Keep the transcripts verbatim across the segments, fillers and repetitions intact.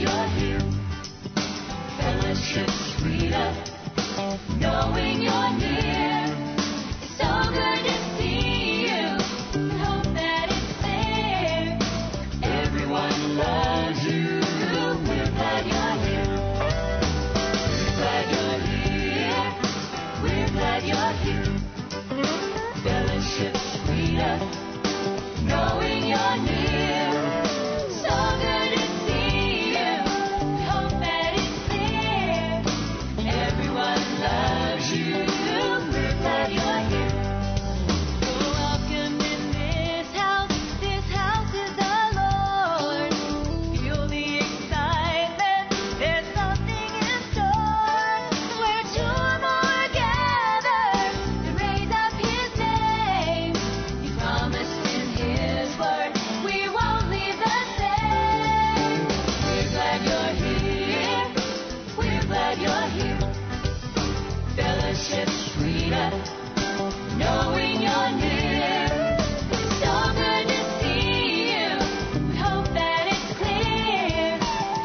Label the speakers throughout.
Speaker 1: you're here. Fellowship's freedom, knowing you're near. It's so good to see you. We hope that it's there. Everyone loves you. We're glad you're here. We're glad you're here. We're glad you're here. Fellowship's freedom, knowing you're near. So good to see you. We hope that it's there. Everyone loves you. We're glad you're here. You're welcome in this house. This house is the Lord. Feel the excitement. There's something in store. Where two or more gather to raise up His name. He promised in His word we won't leave the same. We're glad you're here. We're glad you're here. Fellowship's freedom, knowing you're near. So good to see you. We hope that it's clear.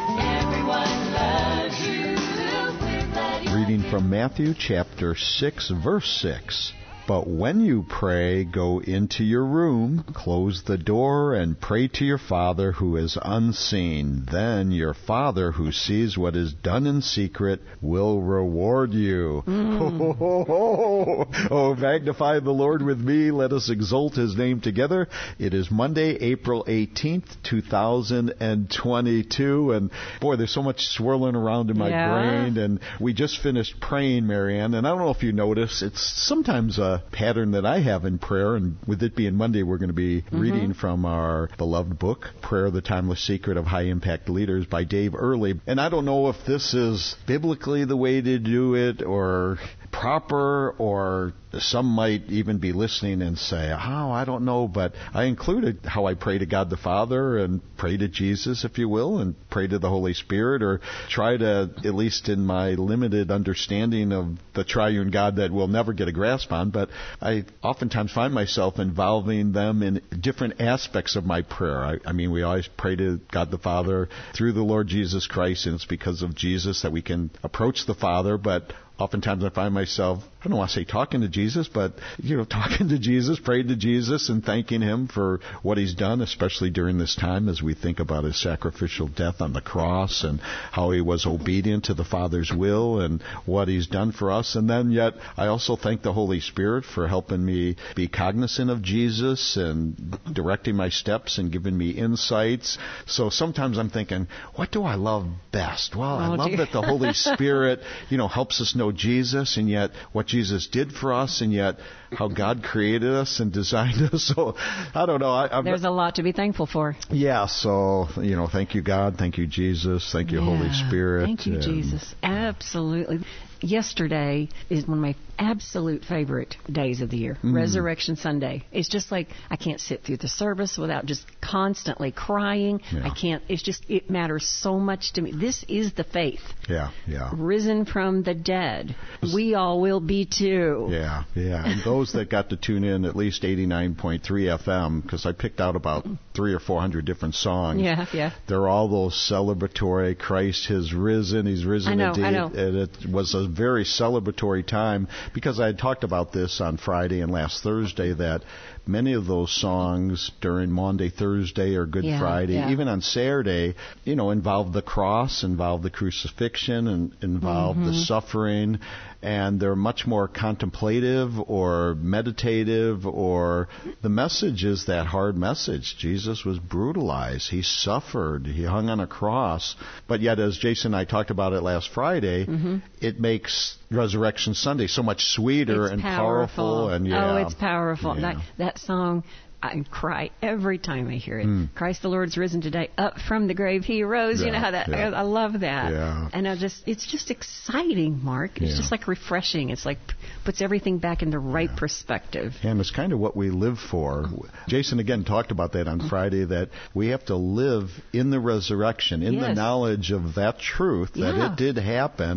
Speaker 1: Everyone loves you. We're glad you're
Speaker 2: Reading from Matthew chapter six, verse six. But when you pray, go into your room, close the door, and pray to your Father who is unseen. Then your Father who sees what is done in secret will reward you. Mm. Oh, oh, oh, oh, magnify the Lord with me. Let us exalt His name together. It is Monday, April eighteenth, two thousand twenty-two. And boy, there's so much swirling around in my
Speaker 3: Yeah.
Speaker 2: brain. And we just finished praying, Marianne. And I don't know if you notice, it's sometimes a pattern that I have in prayer, and with it being Monday, we're going to be mm-hmm. reading from our beloved book, Prayer, the Timeless Secret of High Impact Leaders by Dave Earley. And I don't know if this is biblically the way to do it or proper, or some might even be listening and say, oh, I don't know, but I included how I pray to God the Father and pray to Jesus, if you will, and pray to the Holy Spirit, or try to, at least in my limited understanding of the triune God that we'll never get a grasp on, but I oftentimes find myself involving them in different aspects of my prayer. I, I mean, we always pray to God the Father through the Lord Jesus Christ, and it's because of Jesus that we can approach the Father, but oftentimes I find myself, I don't want to say talking to Jesus, but, you know, talking to Jesus, praying to Jesus and thanking Him for what He's done, especially during this time as we think about His sacrificial death on the cross and how He was obedient to the Father's will and what He's done for us. And then yet I also thank the Holy Spirit for helping me be cognizant of Jesus and directing my steps and giving me insights. So sometimes I'm thinking, what do I love best? Well, I
Speaker 3: Oh,
Speaker 2: love
Speaker 3: dear.
Speaker 2: that the Holy Spirit, you know, helps us know Jesus, and yet what Jesus did for us, and yet how God created us and designed us. So I don't know. I, I'm,
Speaker 3: There's a lot to be thankful for.
Speaker 2: yeah. So you know, thank you God, thank you Jesus, thank you
Speaker 3: Yeah.
Speaker 2: Holy Spirit.
Speaker 3: Thank you,
Speaker 2: and
Speaker 3: Jesus. Absolutely. Yesterday is one of my absolute favorite days of the year,
Speaker 2: Mm.
Speaker 3: Resurrection Sunday. It's just like I can't sit through the service without just constantly crying.
Speaker 2: Yeah.
Speaker 3: I can't, it's just, it matters so much to me. This is the faith.
Speaker 2: Yeah, yeah.
Speaker 3: Risen from the dead. We all will be too.
Speaker 2: Yeah, yeah. And those that got to tune in at least eighty-nine point three F M, because I picked out about three or four hundred different songs.
Speaker 3: Yeah, yeah.
Speaker 2: They're all those celebratory, Christ has risen, He's risen
Speaker 3: I know,
Speaker 2: indeed.
Speaker 3: I know.
Speaker 2: And it was a very celebratory time, because I had talked about this on Friday and last Thursday, that many of those songs during Maundy, Thursday, or Good
Speaker 3: Yeah,
Speaker 2: Friday,
Speaker 3: yeah.
Speaker 2: even on Saturday, you know, involve the cross, involve the crucifixion, and involve
Speaker 3: Mm-hmm.
Speaker 2: the suffering, and they're much more contemplative or meditative, or the message is that hard message. Jesus was brutalized. He suffered. He hung on a cross. But yet, as Jason and I talked about it last Friday,
Speaker 3: Mm-hmm.
Speaker 2: it makes Resurrection Sunday so much sweeter
Speaker 3: It's
Speaker 2: and
Speaker 3: powerful.
Speaker 2: powerful. And yeah,
Speaker 3: Oh, it's powerful.
Speaker 2: Yeah.
Speaker 3: That, that song, I cry every time I hear it.
Speaker 2: Mm.
Speaker 3: Christ the Lord's risen today. Up from the grave He rose. You
Speaker 2: Yeah,
Speaker 3: know how that,
Speaker 2: yeah.
Speaker 3: I, I love that.
Speaker 2: Yeah.
Speaker 3: And I just, it's just exciting, Mark. It's
Speaker 2: Yeah.
Speaker 3: just like refreshing. It's like puts everything back in the right perspective.
Speaker 2: And it's kind of what we live for. Jason, again, talked about that on Friday, that we have to live in the resurrection, in the
Speaker 3: Yes.
Speaker 2: knowledge of that truth, that
Speaker 3: Yeah.
Speaker 2: it did happen,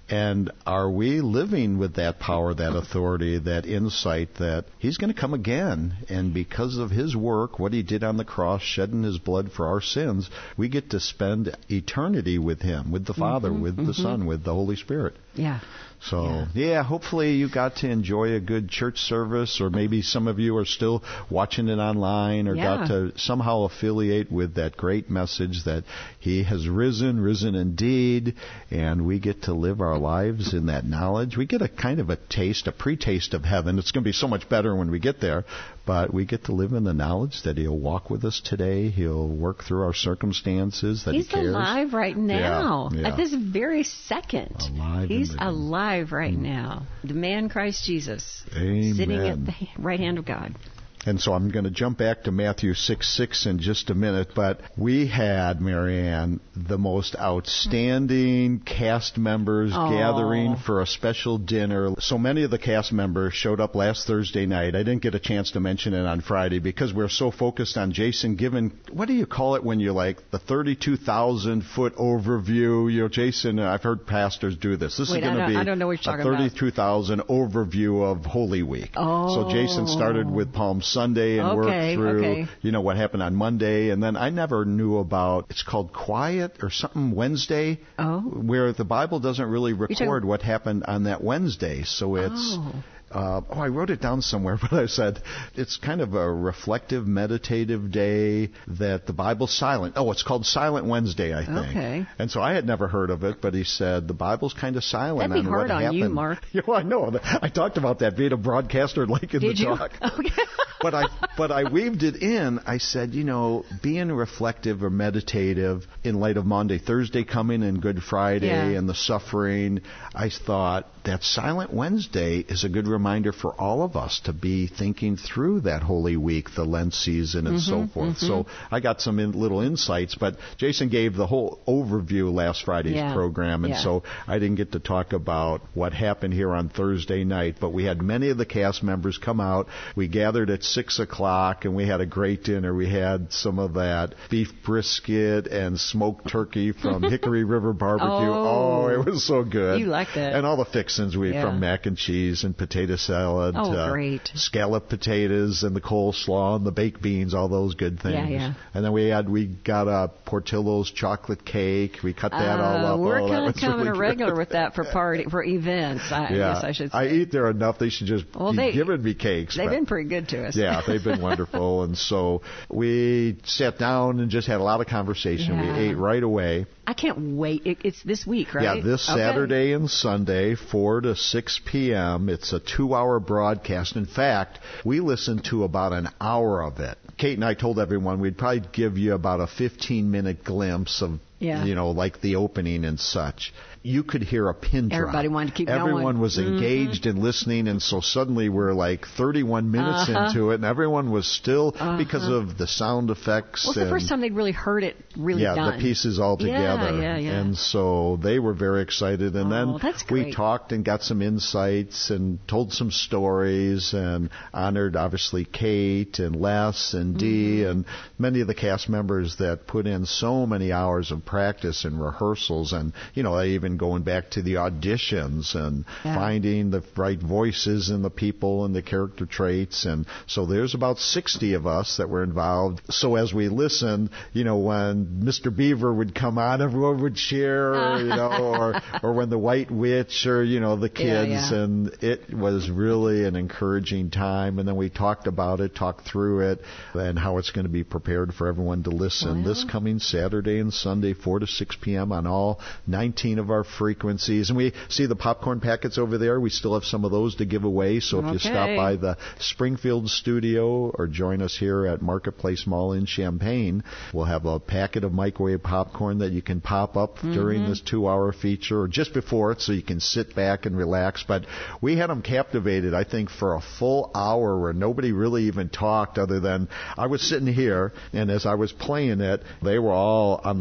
Speaker 2: And are we living with that power, that authority, that insight that He's going to come again? And because of His work, what He did on the cross, shedding His blood for our sins, we get to spend eternity with Him, with the Father,
Speaker 3: Mm-hmm,
Speaker 2: with
Speaker 3: mm-hmm.
Speaker 2: the Son, with the Holy Spirit.
Speaker 3: Yeah.
Speaker 2: So,
Speaker 3: Yeah.
Speaker 2: yeah, hopefully you got to enjoy a good church service, or maybe some of you are still watching it online, or
Speaker 3: Yeah.
Speaker 2: got to somehow affiliate with that great message that He has risen, risen indeed, and we get to live our lives in that knowledge. We get a kind of a taste, a pre-taste of heaven. It's going to be so much better when we get there, but we get to live in the knowledge that He'll walk with us today. He'll work through our circumstances, that
Speaker 3: He's
Speaker 2: He cares.
Speaker 3: alive right now.
Speaker 2: Yeah, yeah.
Speaker 3: At this very second.
Speaker 2: Alive
Speaker 3: He's
Speaker 2: and living.
Speaker 3: alive right now. The man Christ Jesus.
Speaker 2: Amen.
Speaker 3: Sitting at the right hand of God.
Speaker 2: And so I'm going to jump back to Matthew six six in just a minute, but we had, Marianne, the most outstanding cast members
Speaker 3: Oh.
Speaker 2: gathering for a special dinner. So many of the cast members showed up last Thursday night. I didn't get a chance to mention it on Friday because we're so focused on Jason giving, what do you call it when you're like the thirty-two thousand foot overview? You know, Jason, I've heard pastors do this. This
Speaker 3: Wait,
Speaker 2: is
Speaker 3: I
Speaker 2: going to
Speaker 3: don't-
Speaker 2: be
Speaker 3: I don't know what you're
Speaker 2: a
Speaker 3: talking about.
Speaker 2: thirty-two thousand overview of Holy Week.
Speaker 3: Oh.
Speaker 2: So Jason started with Palm Sunday and
Speaker 3: Okay,
Speaker 2: worked through,
Speaker 3: okay.
Speaker 2: you know, what happened on Monday. And then I never knew about, it's called Quiet or something Wednesday,
Speaker 3: Oh.
Speaker 2: where the Bible doesn't really record
Speaker 3: talking-
Speaker 2: what happened on that Wednesday. So it's...
Speaker 3: Oh.
Speaker 2: Uh, oh, I wrote it down somewhere, but I said it's kind of a reflective, meditative day that the Bible's silent. Oh, it's called Silent Wednesday, I think.
Speaker 3: Okay.
Speaker 2: And so I had never heard of it, but he said the Bible's kind of silent
Speaker 3: That'd be
Speaker 2: on
Speaker 3: hard
Speaker 2: what
Speaker 3: on
Speaker 2: happened.
Speaker 3: you, Mark.
Speaker 2: Yeah, well, I know. I talked about that being a broadcaster like in
Speaker 3: Did
Speaker 2: the
Speaker 3: you?
Speaker 2: talk.
Speaker 3: Okay.
Speaker 2: But I but I weaved it in. I said, you know, being reflective or meditative in light of Monday, Thursday coming, and Good Friday
Speaker 3: Yeah.
Speaker 2: and the suffering, I thought that Silent Wednesday is a good reminder for all of us to be thinking through that Holy Week, the Lent season, and so forth. So I got some in, little insights, but Jason gave the whole overview last Friday's
Speaker 3: Yeah.
Speaker 2: program, and
Speaker 3: Yeah.
Speaker 2: so I didn't get to talk about what happened here on Thursday night, but we had many of the cast members come out. We gathered at six o'clock, and we had a great dinner. We had some of that beef brisket and smoked turkey from Hickory River Barbecue.
Speaker 3: Oh.
Speaker 2: Oh, it was so good.
Speaker 3: You like that.
Speaker 2: And all the fixings we
Speaker 3: Yeah.
Speaker 2: from mac and cheese and potato salad.
Speaker 3: Oh,
Speaker 2: uh,
Speaker 3: great.
Speaker 2: Scallop potatoes and the coleslaw and the baked beans, all those good things.
Speaker 3: Yeah, yeah.
Speaker 2: And then we had, we got a Portillo's chocolate cake. We cut that all
Speaker 3: Uh,
Speaker 2: up.
Speaker 3: we're
Speaker 2: Oh, that
Speaker 3: kind of
Speaker 2: was
Speaker 3: coming
Speaker 2: really
Speaker 3: a
Speaker 2: good.
Speaker 3: regular with that for party for events. I
Speaker 2: Yeah,
Speaker 3: guess I should say.
Speaker 2: I eat there enough. They should just
Speaker 3: Well,
Speaker 2: be
Speaker 3: they-
Speaker 2: giving me cakes.
Speaker 3: They've
Speaker 2: but-
Speaker 3: been pretty good to us.
Speaker 2: yeah, they've been wonderful. And so we sat down and just had a lot of conversation.
Speaker 3: Yeah.
Speaker 2: We ate right away.
Speaker 3: I can't wait. It, it's this week, right?
Speaker 2: Yeah, this
Speaker 3: Okay.
Speaker 2: Saturday and Sunday, four to six p.m. It's a two-hour broadcast. In fact, we listened to about an hour of it. Kate and I told everyone we'd probably give you about a fifteen-minute glimpse of,
Speaker 3: Yeah.
Speaker 2: you know, like the opening and such. You could hear a pin drop.
Speaker 3: Everybody wanted to keep going.
Speaker 2: Everyone was
Speaker 3: Mhm.
Speaker 2: engaged and listening, and so suddenly we're like thirty-one minutes
Speaker 3: Uh-huh.
Speaker 2: into it, and everyone was still,
Speaker 3: Uh-huh.
Speaker 2: because of the sound effects.
Speaker 3: Well, it's the
Speaker 2: and
Speaker 3: first time they'd really heard it really
Speaker 2: yeah,
Speaker 3: done.
Speaker 2: the pieces all together.
Speaker 3: Yeah, yeah, yeah.
Speaker 2: And so they were very excited. And
Speaker 3: Oh,
Speaker 2: then
Speaker 3: that's
Speaker 2: we
Speaker 3: great.
Speaker 2: talked and got some insights and told some stories and honored, obviously, Kate and Les and Dee
Speaker 3: Mm-hmm.
Speaker 2: and many of the cast members that put in so many hours of practice and rehearsals. And, you know, even going back to the auditions and
Speaker 3: Yeah.
Speaker 2: finding the right voices in the people and the character traits. And so there's about sixty of us that were involved. So as we listened, you know, when Mister Beaver would come on, everyone would cheer, or, you know, or or when the White Witch, or, you know, the
Speaker 3: Yeah,
Speaker 2: kids.
Speaker 3: yeah.
Speaker 2: And it was really an encouraging time. And then we talked about it, talked through it, and how it's going to be prepared for everyone to listen
Speaker 3: Well.
Speaker 2: this coming Saturday and Sunday, four to six p.m. on all nineteen of our frequencies. And we see the popcorn packets over there. We still have some of those to give away. So if you
Speaker 3: Okay.
Speaker 2: stop by the Springfield studio or join us here at Marketplace Mall in Champaign, we'll have a packet of microwave popcorn that you can pop up
Speaker 3: Mm-hmm.
Speaker 2: during this two-hour feature or just before it, so you can sit back and relax. But we had them captivated, I think, for a full hour where nobody really even talked other than I was sitting here, and as I was playing it, they were all on the couches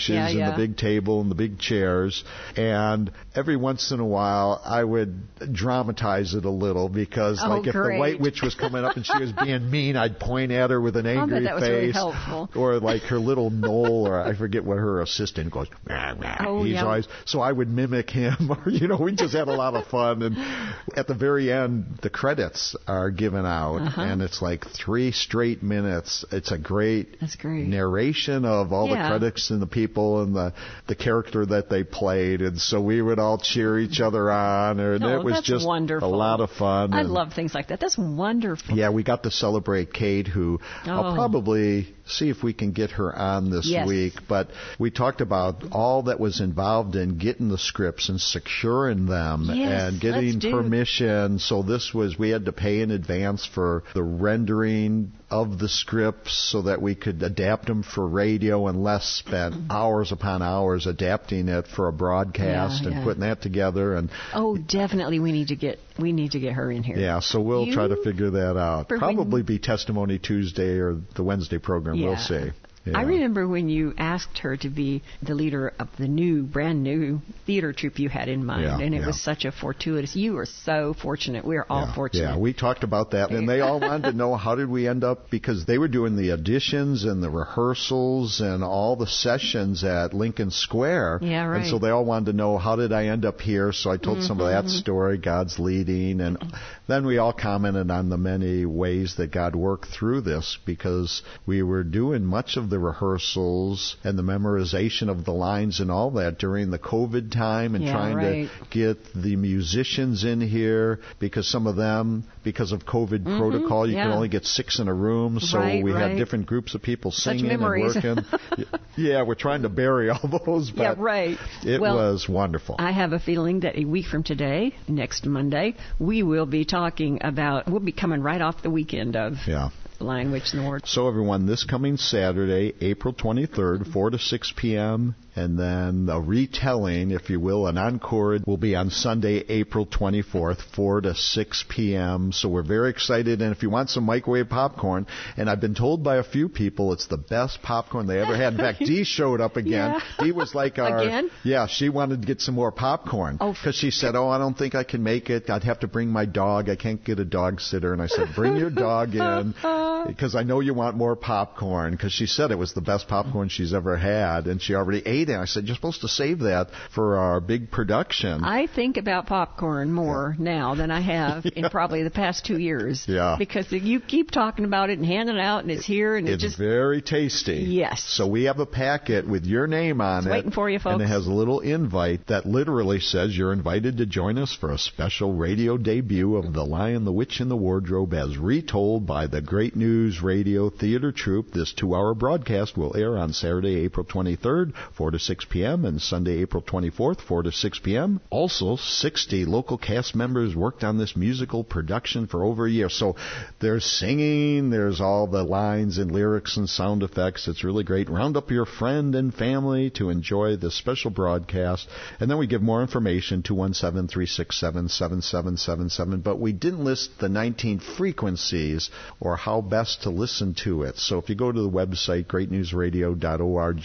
Speaker 2: benches
Speaker 3: Yeah,
Speaker 2: and
Speaker 3: yeah.
Speaker 2: the big table and the big chairs. And every once in a while, I would dramatize it a little because,
Speaker 3: Oh,
Speaker 2: like, if
Speaker 3: great.
Speaker 2: the White Witch was coming up and she was being mean, I'd point at her with an angry
Speaker 3: that was really
Speaker 2: face.
Speaker 3: helpful.
Speaker 2: Or like her little Noel, or I forget what her assistant goes. Rah, rah.
Speaker 3: Oh,
Speaker 2: He's
Speaker 3: yeah.
Speaker 2: always, so I would mimic him. Or, you know, we just had a lot of fun. And at the very end, the credits are given out,
Speaker 3: Uh-huh.
Speaker 2: and it's like three straight minutes. It's a great,
Speaker 3: That's great.
Speaker 2: narration of all
Speaker 3: Yeah.
Speaker 2: the credits and the people and the the character that they played, and so we would all cheer each other on, and
Speaker 3: Oh,
Speaker 2: it was
Speaker 3: that's
Speaker 2: just
Speaker 3: wonderful.
Speaker 2: a lot of fun.
Speaker 3: I
Speaker 2: and
Speaker 3: love things like that. That's wonderful.
Speaker 2: Yeah, we got to celebrate Kate, who I'll
Speaker 3: Oh.
Speaker 2: probably see if we can get her on this
Speaker 3: Yes.
Speaker 2: week. But we talked about all that was involved in getting the scripts and securing them
Speaker 3: Yes,
Speaker 2: and getting
Speaker 3: let's do-
Speaker 2: permission. So this was, we had to pay in advance for the rendering of the scripts so that we could adapt them for radio, and Les spent hours upon hours adapting it for a broadcast
Speaker 3: Yeah,
Speaker 2: and
Speaker 3: yeah.
Speaker 2: putting that together. And
Speaker 3: Oh, definitely. We need to get we need to get her in here.
Speaker 2: yeah, so we'll
Speaker 3: You-
Speaker 2: try to figure that out.
Speaker 3: For when-
Speaker 2: Probably be Testimony Tuesday or the Wednesday program. We'll
Speaker 3: Yeah.
Speaker 2: see. Yeah.
Speaker 3: I remember when you asked her to be the leader of the new, brand new theater troupe you had in mind,
Speaker 2: Yeah,
Speaker 3: and it
Speaker 2: yeah.
Speaker 3: was such a fortuitous. You were so fortunate. We are all
Speaker 2: yeah,
Speaker 3: fortunate.
Speaker 2: Yeah, we talked about that, and they all wanted to know how did we end up, because they were doing the auditions and the rehearsals and all the sessions at Lincoln Square.
Speaker 3: Yeah, right.
Speaker 2: And so they all wanted to know, how did I end up here? So I told some of
Speaker 3: Mm-hmm.
Speaker 2: that story, God's leading, and then we all commented on the many ways that God worked through this, because we were doing much of the rehearsals and the memorization of the lines and all that during the COVID time, and
Speaker 3: Yeah,
Speaker 2: trying
Speaker 3: right.
Speaker 2: to get the musicians in here, because some of them, because of COVID protocol, you can
Speaker 3: yeah.
Speaker 2: only get six in a room, so
Speaker 3: Right,
Speaker 2: we
Speaker 3: right.
Speaker 2: had different groups of people
Speaker 3: Such
Speaker 2: singing and
Speaker 3: memories.
Speaker 2: working. Yeah, we're trying to bury all those, but
Speaker 3: Yeah, right.
Speaker 2: it
Speaker 3: Well,
Speaker 2: was wonderful.
Speaker 3: I have a feeling that a week from today, next Monday, we will be talking about, we'll be coming right off the weekend of
Speaker 2: yeah.
Speaker 3: Lion, Witch, and the Wardrobe.
Speaker 2: So everyone, this coming Saturday, April twenty-third, four to six p.m., and then a retelling, if you will, an encore will be on Sunday, April twenty-fourth, four to six p.m. So we're very excited. And if you want some microwave popcorn, and I've been told by a few people it's the best popcorn they ever had. In fact, Dee showed up again.
Speaker 3: Yeah.
Speaker 2: Dee was like our...
Speaker 3: Again?
Speaker 2: Yeah, she wanted to get some more popcorn.
Speaker 3: Oh.
Speaker 2: Because she said, oh, I don't think I can make it. I'd have to bring my dog. I can't get a dog sitter. And I said, bring your dog in, because I know you want more popcorn, because she said it was the best popcorn she's ever had, and she already ate it. I said, you're supposed to save that for our big production.
Speaker 3: I think about popcorn more now than I have in probably the past two years.
Speaker 2: Yeah.
Speaker 3: Because you keep talking about it and handing it out, and it's here, and
Speaker 2: It's
Speaker 3: it just...
Speaker 2: very tasty.
Speaker 3: Yes.
Speaker 2: So we have a packet with your name on
Speaker 3: It's
Speaker 2: it.
Speaker 3: waiting for you, folks.
Speaker 2: And it has a little invite that literally says you're invited to join us for a special radio debut of The Lion, the Witch, and the Wardrobe as retold by the Great News Radio Theater Troupe. This two-hour broadcast will air on Saturday, April twenty-third, four to six p.m., and Sunday, April twenty-fourth, four to six p.m. Also, sixty local cast members worked on this musical production for over a year. So there's singing, there's all the lines and lyrics and sound effects. It's really great. Round up your friend and family to enjoy this special broadcast. And then we give more information, two one seven, three six seven, seven seven seven seven. But we didn't list the nineteen frequencies or how best to listen to it. So if you go to the website, great news radio dot org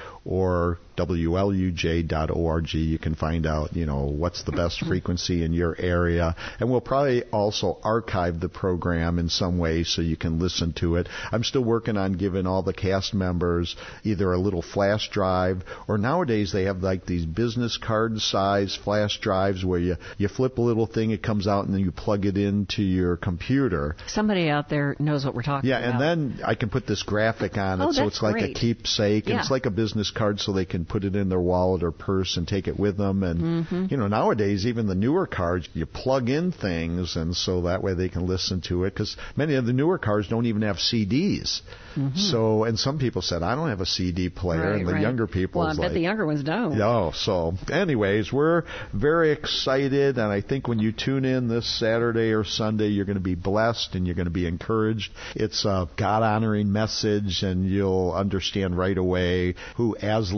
Speaker 2: or W L U J dot org, you can find out, you know, what's the best frequency in your area. And we'll probably also archive the program in some way so you can listen to it. I'm still working on giving all the cast members either a little flash drive, or nowadays they have like these business card size flash drives where you, you flip a little thing, it comes out, and then you plug it into your computer.
Speaker 3: Somebody out there knows what we're talking
Speaker 2: Yeah,
Speaker 3: about.
Speaker 2: and then I can put this graphic on it,
Speaker 3: Oh,
Speaker 2: so
Speaker 3: that's
Speaker 2: it's like
Speaker 3: great.
Speaker 2: a keepsake, and
Speaker 3: Yeah.
Speaker 2: it's like a business card, so they can put it in their wallet or purse and take it with them. And
Speaker 3: Mm-hmm.
Speaker 2: you know, nowadays even the newer cards, you plug in things, and so that way they can listen to it. Because many of the newer cards don't even have C Ds.
Speaker 3: Mm-hmm.
Speaker 2: So, and some people said, I don't have a C D player,
Speaker 3: Right,
Speaker 2: and the
Speaker 3: right.
Speaker 2: younger people,
Speaker 3: Well, I
Speaker 2: is
Speaker 3: bet
Speaker 2: like,
Speaker 3: the younger ones don't.
Speaker 2: no. So, anyways, we're very excited, and I think when you tune in this Saturday or Sunday, you're going to be blessed and you're going to be encouraged. It's a God-honoring message, and you'll understand right away who Aslan represents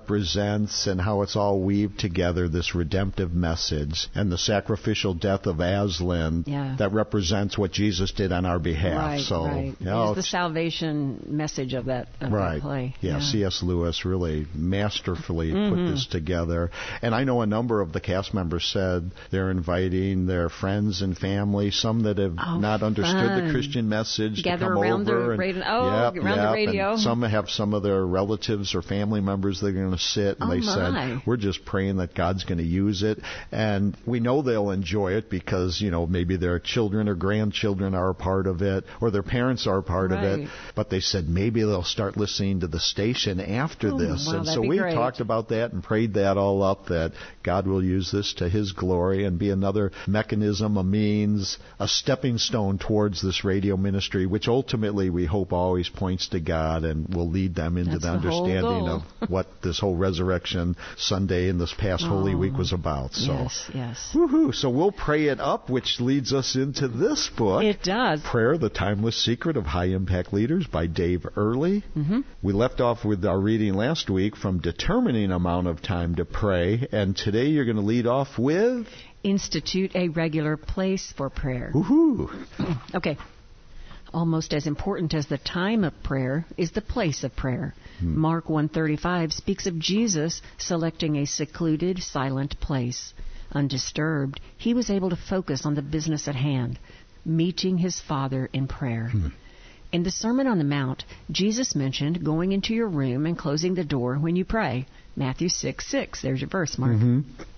Speaker 2: represents and how it's all weaved together, this redemptive message, and the sacrificial death of Aslan
Speaker 3: Yeah.
Speaker 2: that represents what Jesus did on our behalf.
Speaker 3: Right,
Speaker 2: so,
Speaker 3: right.
Speaker 2: you know,
Speaker 3: It's the salvation message of that, of
Speaker 2: right.
Speaker 3: that play.
Speaker 2: Yeah, C S. Lewis really masterfully
Speaker 3: Mm-hmm.
Speaker 2: put this together. And I know a number of the cast members said they're inviting their friends and family, some that have
Speaker 3: Oh,
Speaker 2: not understood
Speaker 3: fun.
Speaker 2: the Christian message,
Speaker 3: Gather
Speaker 2: to come
Speaker 3: around the
Speaker 2: over. and,
Speaker 3: radio- oh,
Speaker 2: yep,
Speaker 3: around the
Speaker 2: yep,
Speaker 3: radio.
Speaker 2: And some have some of their relatives or family members that are going to sit, and
Speaker 3: Oh,
Speaker 2: they
Speaker 3: my.
Speaker 2: said, we're just praying that God's going to use it. And we know they'll enjoy it because, you know, maybe their children or grandchildren are a part of it, or their parents are a part of
Speaker 3: Right.
Speaker 2: it. But they said maybe they'll start listening to the station after
Speaker 3: Oh,
Speaker 2: this.
Speaker 3: wow,
Speaker 2: and
Speaker 3: that'd
Speaker 2: so
Speaker 3: be
Speaker 2: we
Speaker 3: great.
Speaker 2: talked about that and prayed that all up, that God will use this to His glory and be another mechanism, a means, a stepping stone towards this radio ministry, which ultimately we hope always points to God and will lead them into
Speaker 3: That's
Speaker 2: the
Speaker 3: the whole
Speaker 2: understanding
Speaker 3: goal.
Speaker 2: of what this whole Resurrection Sunday and this past Holy
Speaker 3: Oh,
Speaker 2: Week was about. So,
Speaker 3: Yes, yes.
Speaker 2: woohoo! So we'll pray it up, which leads us into this book.
Speaker 3: It does.
Speaker 2: Prayer, the Timeless Secret of High Impact Leaders by Dave Earley.
Speaker 3: Mm-hmm.
Speaker 2: We left off with our reading last week from determining amount of time to pray, and today you're going to lead off with,
Speaker 3: Institute a regular place for prayer.
Speaker 2: woohoo!
Speaker 3: Okay. Almost as important as the time of prayer is the place of prayer.
Speaker 2: Hmm.
Speaker 3: Mark one thirty-five speaks of Jesus selecting a secluded, silent place. Undisturbed, he was able to focus on the business at hand, meeting his Father in prayer.
Speaker 2: Hmm.
Speaker 3: In the Sermon on the Mount, Jesus mentioned going into your room and closing the door when you pray. Matthew six six. There's your verse, Mark.
Speaker 2: Mm-hmm.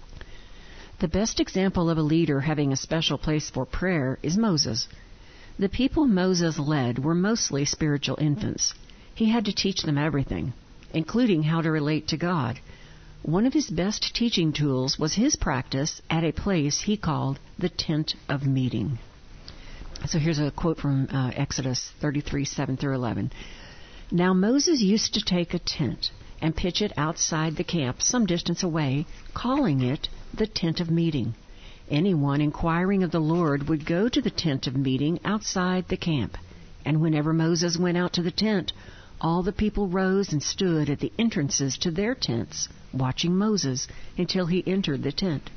Speaker 3: The best example of a leader having a special place for prayer is Moses. The people Moses led were mostly spiritual infants. He had to teach them everything, including how to relate to God. One of his best teaching tools was his practice at a place he called the Tent of Meeting. So here's a quote from uh, Exodus thirty-three, seven through eleven. Now Moses used to take a tent and pitch it outside the camp some distance away, calling it the Tent of Meeting. Anyone inquiring of the Lord would go to the tent of meeting outside the camp. And whenever Moses went out to the tent, all the people rose and stood at the entrances to their tents, watching Moses until he entered the tent.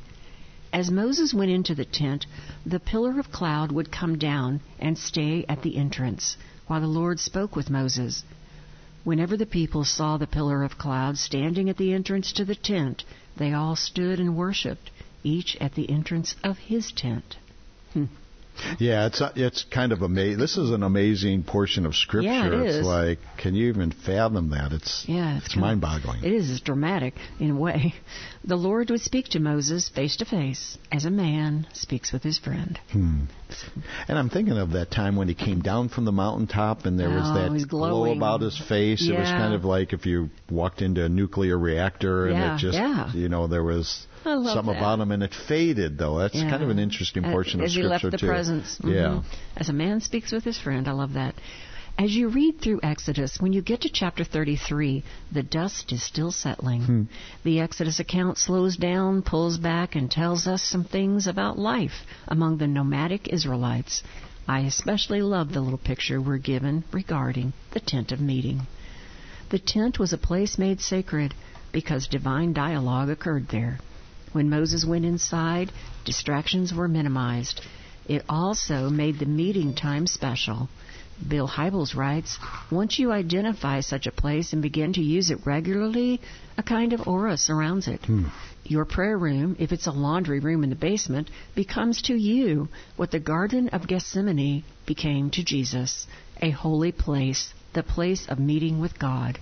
Speaker 3: As Moses went into the tent, the pillar of cloud would come down and stay at the entrance, while the Lord spoke with Moses. Whenever the people saw the pillar of cloud standing at the entrance to the tent, they all stood and worshipped, each at the entrance of his tent. Hmm.
Speaker 2: Yeah, it's it's kind of amazing. This is an amazing portion of Scripture.
Speaker 3: Yeah, it
Speaker 2: it's
Speaker 3: is.
Speaker 2: like, can you even fathom that? It's
Speaker 3: Yeah, it's,
Speaker 2: it's
Speaker 3: kind of-
Speaker 2: mind-boggling.
Speaker 3: It is. It's dramatic in a way. The Lord would speak to Moses face to face, as a man speaks with his friend.
Speaker 2: Hmm. And I'm thinking of that time when he came down from the mountaintop and there was
Speaker 3: Oh,
Speaker 2: that
Speaker 3: he's
Speaker 2: glow
Speaker 3: glowing.
Speaker 2: about his face. It was
Speaker 3: Yeah.
Speaker 2: kind of like if you walked into a nuclear reactor and
Speaker 3: Yeah,
Speaker 2: it just,
Speaker 3: yeah.
Speaker 2: you know, there was
Speaker 3: I love
Speaker 2: something
Speaker 3: that.
Speaker 2: about him and it faded, though. That's
Speaker 3: Yeah.
Speaker 2: kind of an interesting
Speaker 3: Uh,
Speaker 2: portion
Speaker 3: as
Speaker 2: of
Speaker 3: he
Speaker 2: Scripture,
Speaker 3: left the
Speaker 2: too.
Speaker 3: presence. Mhm.
Speaker 2: Yeah.
Speaker 3: As a man speaks with his friend. I love that. As you read through Exodus, when you get to chapter thirty-three, the dust is still settling.
Speaker 2: Hmm.
Speaker 3: The Exodus account slows down, pulls back, and tells us some things about life among the nomadic Israelites. I especially love the little picture we're given regarding the tent of meeting. The tent was a place made sacred because divine dialogue occurred there. When Moses went inside, distractions were minimized. It also made the meeting time special. Bill Hybels writes, once you identify such a place and begin to use it regularly, a kind of aura surrounds it.
Speaker 2: Hmm.
Speaker 3: Your prayer room, if it's a laundry room in the basement, becomes to you what the Garden of Gethsemane became to Jesus, a holy place, the place of meeting with God.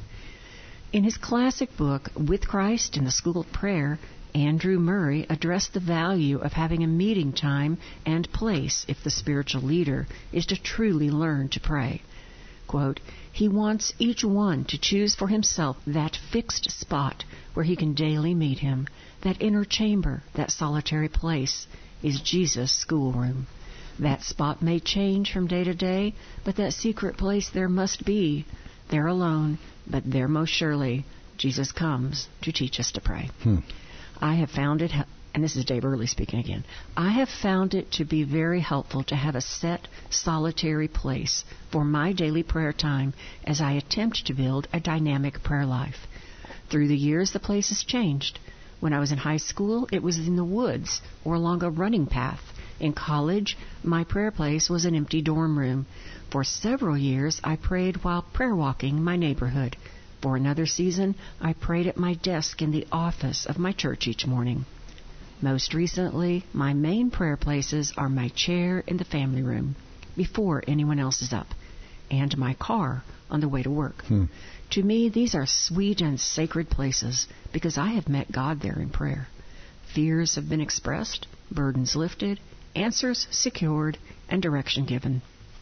Speaker 3: In his classic book, With Christ in the School of Prayer, Andrew Murray addressed the value of having a meeting time and place if the spiritual leader is to truly learn to pray. Quote, he wants each one to choose for himself that fixed spot where he can daily meet him. That inner chamber, that solitary place, is Jesus' schoolroom. That spot may change from day to day, but that secret place there must be. There alone, but there most surely, Jesus comes to teach us to pray.
Speaker 2: Hmm.
Speaker 3: I have found it, and this is Dave Earley speaking again, I have found it to be very helpful to have a set, solitary place for my daily prayer time as I attempt to build a dynamic prayer life. Through the years, the place has changed. When I was in high school, it was in the woods or along a running path. In college, my prayer place was an empty dorm room. For several years, I prayed while prayer walking my neighborhood. For another season, I prayed at my desk in the office of my church each morning. Most recently, my main prayer places are my chair in the family room before anyone else is up, and my car on the way to work.
Speaker 2: Hmm.
Speaker 3: To me, these are sweet and sacred places because I have met God there in prayer. Fears have been expressed, burdens lifted, answers secured, and direction given.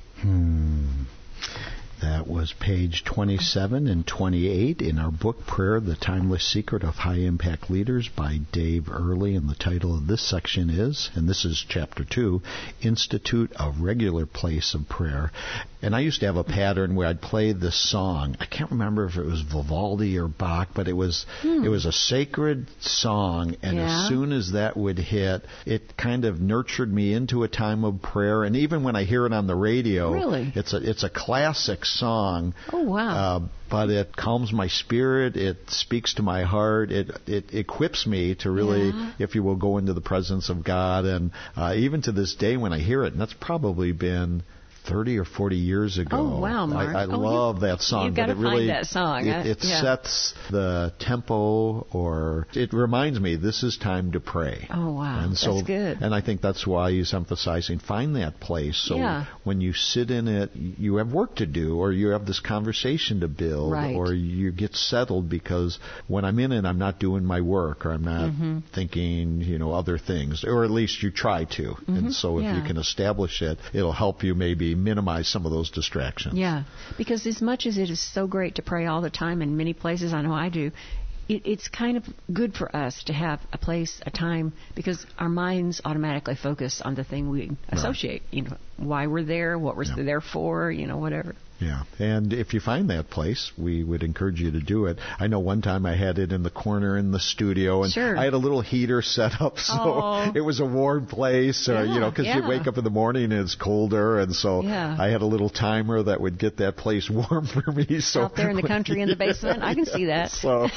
Speaker 2: Hmm. That was page twenty-seven and twenty-eight in our book, Prayer, The Timeless Secret of High Impact Leaders by Dave Earley. And the title of this section is, and this is chapter two, Institute a Regular Place of Prayer. And I used to have a pattern where I'd play this song. I can't remember if it was Vivaldi or Bach, but it was hmm. it was a sacred song. And
Speaker 3: yeah.
Speaker 2: as soon as that would hit, it kind of nurtured me into a time of prayer. And even when I hear it on the radio,
Speaker 3: really?
Speaker 2: it's a it's a classic song.
Speaker 3: Oh, wow.
Speaker 2: Uh, but it calms my spirit. It speaks to my heart. It it equips me to really,
Speaker 3: yeah.
Speaker 2: if you will, go into the presence of God. And uh, even to this day when I hear it, and that's probably been thirty or forty years ago.
Speaker 3: Oh, wow, Mark.
Speaker 2: I, I
Speaker 3: oh,
Speaker 2: love
Speaker 3: you,
Speaker 2: that song.
Speaker 3: You've got
Speaker 2: but
Speaker 3: to
Speaker 2: it really,
Speaker 3: find that song.
Speaker 2: It, it
Speaker 3: yeah.
Speaker 2: sets the tempo, or it reminds me this is time to pray.
Speaker 3: Oh, wow.
Speaker 2: And so,
Speaker 3: that's good.
Speaker 2: And I think that's why he's emphasizing find that place. So
Speaker 3: yeah.
Speaker 2: when you sit in it, you have work to do, or you have this conversation to build,
Speaker 3: right.
Speaker 2: or you get settled, because when I'm in it, I'm not doing my work, or I'm not
Speaker 3: mm-hmm.
Speaker 2: thinking, you know, other things, or at least you try to.
Speaker 3: Mm-hmm.
Speaker 2: And so if
Speaker 3: yeah.
Speaker 2: you can establish it, it'll help you maybe minimize some of those distractions.
Speaker 3: Yeah, because as much as it is so great to pray all the time in many places, I know I do, it, it's kind of good for us to have a place, a time, because our minds automatically focus on the thing we associate, right. you know, why we're there, what we're yeah. there for, you know, whatever.
Speaker 2: Yeah, and if you find that place, we would encourage you to do it. I know one time I had it in the corner in the studio, and
Speaker 3: sure.
Speaker 2: I had a little heater set up, so
Speaker 3: oh.
Speaker 2: it was a warm place, or,
Speaker 3: yeah,
Speaker 2: you know, because
Speaker 3: yeah.
Speaker 2: you wake up in the morning and it's colder, and so
Speaker 3: yeah.
Speaker 2: I had a little timer that would get that place warm for me. So
Speaker 3: out there in the country in the basement, I can see that.
Speaker 2: So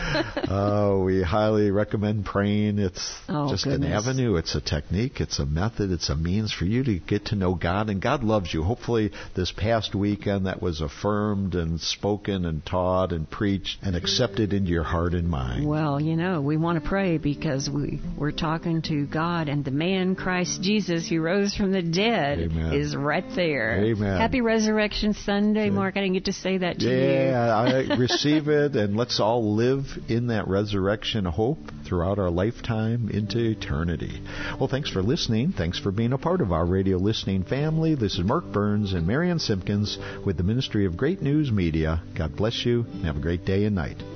Speaker 2: uh, we highly recommend praying. It's
Speaker 3: oh,
Speaker 2: just
Speaker 3: goodness.
Speaker 2: an avenue. It's a technique. It's a method. It's a means for you to get to know God, and God loves you. Hopefully this past weekend that was affirmed and spoken and taught and preached and accepted into your heart and mind.
Speaker 3: Well, you know, we want to pray because we, we're talking to God, and the man, Christ Jesus, who rose from the dead,
Speaker 2: Amen.
Speaker 3: Is right there.
Speaker 2: Amen.
Speaker 3: Happy Resurrection Sunday, Mark. I didn't get to say that to
Speaker 2: yeah,
Speaker 3: you.
Speaker 2: Yeah, I receive it, and let's all live in that resurrection hope throughout our lifetime into eternity. Well, thanks for listening. Thanks for being a part of our radio listening family. This is Mark Burns and Marianne Simpkins with the Ministry of Great News Media. God bless you, and have a great day and night.